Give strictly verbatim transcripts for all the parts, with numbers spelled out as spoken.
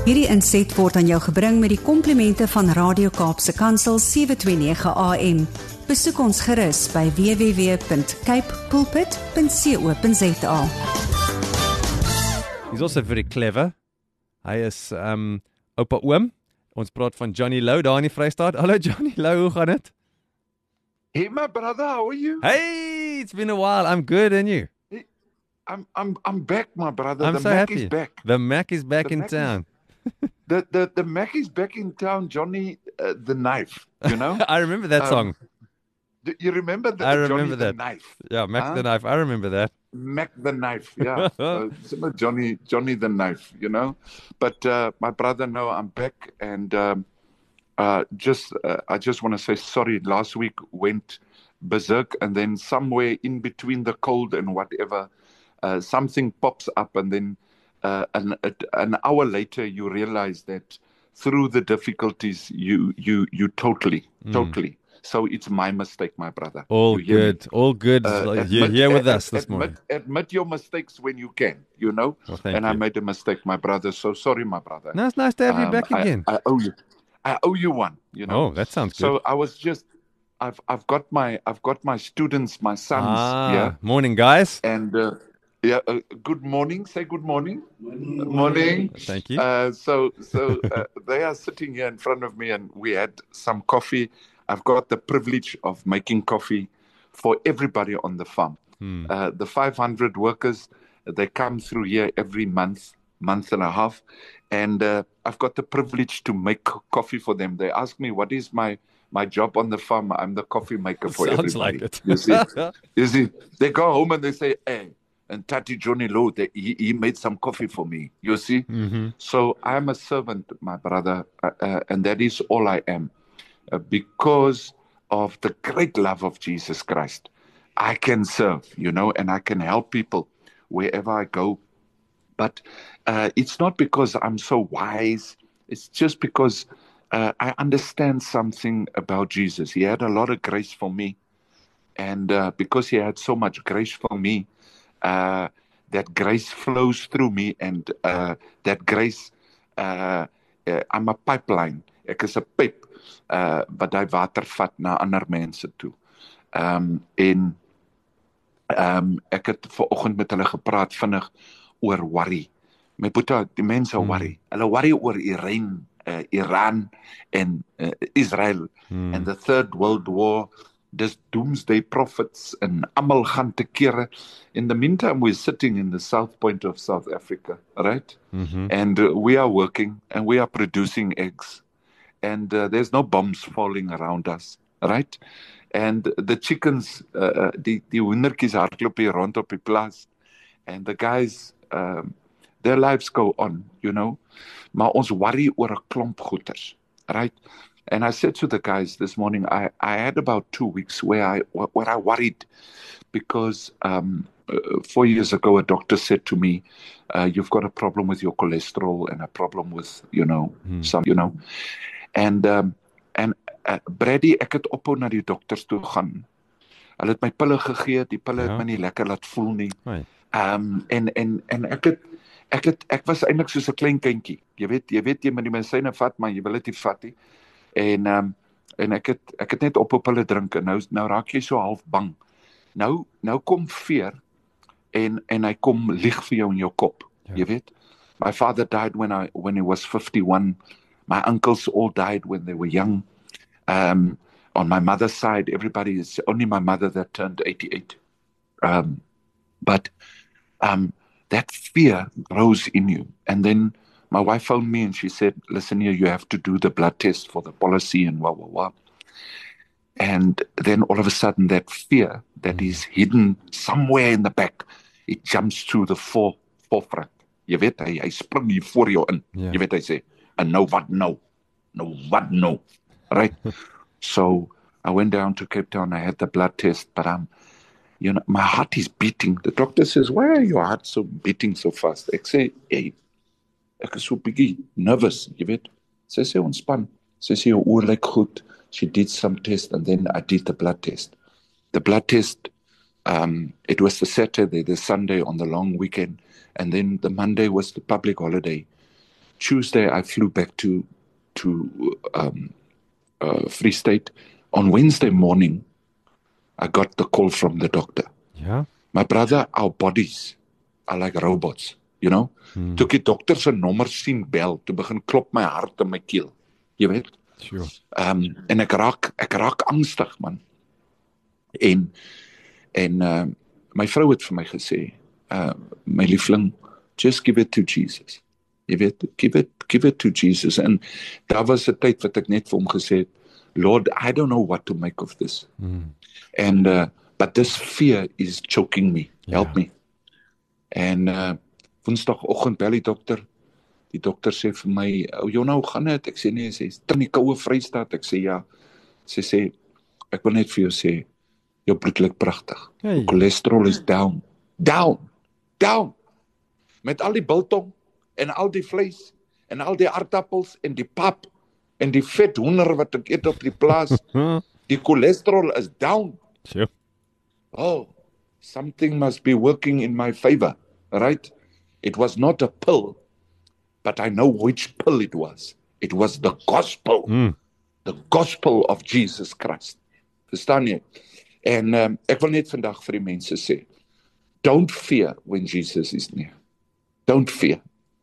Hierdie inset word aan jou gebring met die komplimente van Radio Kaapse Kansel sewe twee nege A M. Besoek ons gerus by w w w punt cape pulpit punt co punt za. He's also very clever. Hy is um, Oupa Oom. Ons praat van Johnny Lou daar in die Vrystaat. Hallo Johnny Lou, hoe gaan het? Hey my brother, how are you? Hey, it's been a while. I'm good, and you? Hey, I'm I'm I'm back, my brother. I'm the so Mac happy. is back. The Mac is back The in Mac town. The the the Mac is back in town, Johnny. Uh, the knife, you know. I remember that Um, song. Do you remember that? I Johnny remember the that. knife. Yeah, Mac Huh? the Knife. I remember that. Mac the knife. Yeah. uh, so Johnny Johnny the knife. You know. But uh, my brother, no, I'm back, and um, uh, just uh, I just want to say sorry. Last week went berserk, and then somewhere in between the cold and whatever, uh, something pops up, and then uh, an an hour later you realize that through the difficulties you you you totally Mm. totally. So it's my mistake, my brother. All You hear me? good. All good. Uh, You're here with ad- us this admit, morning. Admit your mistakes when you can, you know. Well, thank and you. I made a mistake, my brother. So sorry, my brother. No, it's nice to have you Um, back I, again. I owe you. I owe you one. You know. Oh, that sounds good. So I was just. I've I've got my I've got my students, my sons. ah, Yeah. morning, guys. And uh, yeah. Uh, good morning. Say good morning. Morning. Morning. Thank you. Uh, so so uh, they are sitting here in front of me, and we had some coffee. I've got the privilege of making coffee for everybody on the farm. Hmm. Uh, the five hundred workers, they come through here every month, month and a half, and uh, I've got the privilege to make co- coffee for them. They ask me, what is my, my job on the farm? I'm the coffee maker for Sounds everybody. like it. You see, you see, they go home and they say, hey, and Tati Johnny Lowe, they, he, he made some coffee for me. You see? Mm-hmm. So I'm a servant, my brother, uh, uh, and that is all I am. Uh, because of the great love of Jesus Christ, I can serve, you know, and I can help people wherever I go. But uh, it's not because I'm so wise. It's just because uh, I understand something about Jesus. He had a lot of grace for me. And uh, because he had so much grace for me, uh, that grace flows through me. And uh, that grace, uh, uh, I'm a pipeline. Ek is 'n pyp uh, wat hy water vat na ander mense toe. Um, en um, ek het vanoggend met hulle gepraat vinnig oor worry. My boetie, die mense Hmm. worry. Hulle worry oor Iran, uh, Iran en uh, Israel Hmm. and the third world war. Dis doomsday prophets en almal gaan te kere. In the meantime, we're sitting in the south point of South Africa, right? Mm-hmm. And uh, we are working and we are producing eggs. And uh, there's no bombs falling around us, right? And the chickens, uh, die, die hoendertjies hardloop hier rond op die plaas. And the guys, um, their lives go on, you know. Maar ons worry oor 'n klomp goeters, right? And I said to the guys this morning, I, I had about two weeks where I where I worried because um, uh, four years ago a doctor said to me, uh, you've got a problem with your cholesterol and a problem with, you know, Hmm. some, you know. And um, en uh, Brady, ek het ophou na die dokters toe gaan. Hulle het my pille gegee, die pille Ja. het my nie lekker laat voel nie. Right. Um, en en en ek het ek het ek was eintlik soos 'n klein kindjie. Jy weet, jy weet jy moet die medisyne vat, maar jy wil dit nie vat nie. En um, en ek het ek het net ophou pille drink en nou nou raak jy so half bang. Nou nou kom fear en en hy kom lieg vir jou in jou kop. Ja. Jy weet. My father died when I when he was fifty-one. My uncles all died when they were young. Um, on my mother's side, everybody is only my mother that turned eighty-eight. Um, but um, that fear grows in you. And then my wife phoned me and she said, listen here, you have to do the blood test for the policy and blah, blah, blah. And then all of a sudden that fear that is hidden somewhere in the back, it jumps to the fore, forefront. Jy weet, hy, hy spring hier voor jou in. Ja. Jy weet, hy sê, and nou wat nou? Nou wat nou? Right? So I went down to Cape Town, I had the blood test, but um, you know, my heart is beating. The doctor says, why are your heart so beating so fast? Ek sê, hey, ek is so bietjie nervous, jy weet. Sy sê, ontspan. Sy sê, jou oor lyk goed. She did some test and then I did the blood test. The blood test, um, it was the Saturday, the Sunday on the long weekend, and then the Monday was the public holiday. Tuesday, I flew back to to um, uh, Free State. On Wednesday morning, I got the call from the doctor. Yeah. My brother, our bodies are like robots, you know. Hmm. Toe ek die dokter se nommer sien bel, toe begin klop my hart in my keel. Jy weet? Sure. Um, en ek raak ek raak angstig, man. En en uh, my vrou het vir my gesê, uh, my liefling, just give it to Jesus. Jy weet, give it give it to Jesus. En daar was 'n tyd wat ek net vir hom gesê het, Lord, I don't know what to make of this. Hmm. And uh, but this fear is choking me. Help yeah. me. En uh, Woensdagoggend bel die dokter. Die dokter sê vir my, "O, jou nou gaan dit?" Ek sê nee, sy sê, "In die koue Vrystaat." Ek sê ja. Sy sê, "Ek wil net vir jou sê, jou bloed lyk pragtig. Hey. Jou cholesterol is down. Down. Down. Met al die biltong en al die vleis en al die aardappels en die pap en die vet hoender wat ek eet op die plaas, die cholesterol is down." Sure. Oh, something must be working in my favor, right? It was not a pill, but I know which pill it was. It was the gospel. Mm. The gospel of Jesus Christ. Verstaan jy? En um, ek wil net vandag vir die mense sê, don't fear when Jesus is near. Don't fear.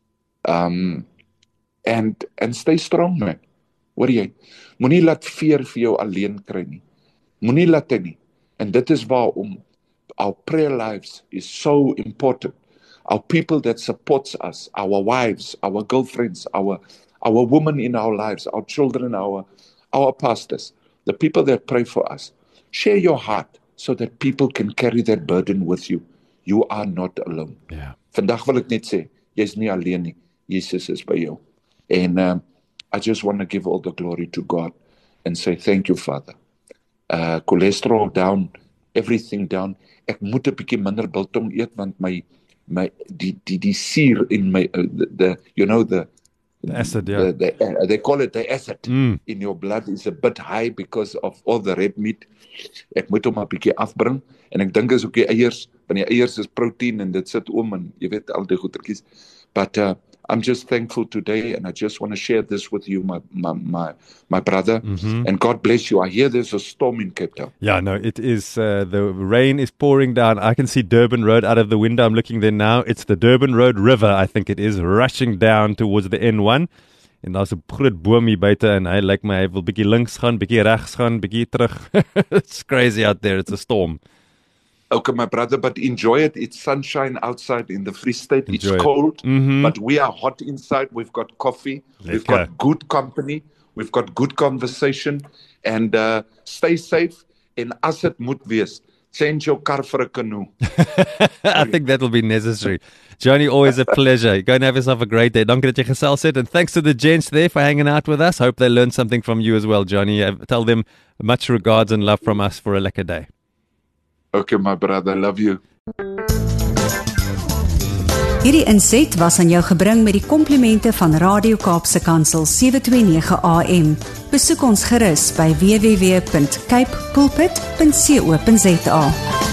Um, and, and stay strong, man. Hoor jy? Moenie laat fear vir jou alleen kry nie. Moenie laat hy nie. And dit is waarom our prayer lives is so important. Our people that supports us, our wives, our girlfriends, our our women in our lives, our children, our our pastors, the people that pray for us. Share your heart so that people can carry that burden with you. You are not alone. Yeah. Vandag wil ek net sê, jy's nie alleen nie. Jesus is by jou. And um, I just want to give all the glory to God and say thank you, Father. Uh, cholesterol down, everything down. Ek moet 'n bietjie minder biltong eet want my my die die die suur in my uh, the, the you know the the acid, yeah. The, the, uh, they call it the acid mm. in your blood is a bit high because of all the red meat. Ek moet hom 'n bietjie afbring en ek dink is ook die eiers, want die eiers is protein en dit sit om en jy weet al die goetertjies. But uh, I'm just thankful today, and I just want to share this with you, my my my, my brother. Mm-hmm. And God bless you. I hear there's a storm in Cape Town. Yeah, no, it is. Uh, the rain is pouring down. I can see Durban Road out of the window. I'm looking there now. It's the Durban Road River, I think it is, rushing down towards the N one. En daar's 'n groot boom hier buite en hy lyk like my hy wil bietjie links gaan, bietjie regs gaan, bietjie terug. It's crazy out there. It's a storm. Okay, my brother, but enjoy it. It's sunshine outside in the Free State. Enjoy it's it. cold, mm-hmm. but we are hot inside. We've got coffee. Let's We've go. got good company. We've got good conversation. And uh, stay safe. En as het moet wees, change your car for a canoe. I think that'll be necessary. Johnny, always a pleasure. Go and have yourself a great day. Dankie dat jy gesels het. And thanks to the gents there for hanging out with us. Hope they learned something from you as well, Johnny. Uh, tell them much regards and love from us for a lekker day. Okay, my brother, love you. Hierdie inset was aan jou gebring met die komplimente van Radio Kaapse Kansel sewe twee nege A M. Besoek ons gerus by w w w punt cape pulpit punt co punt za.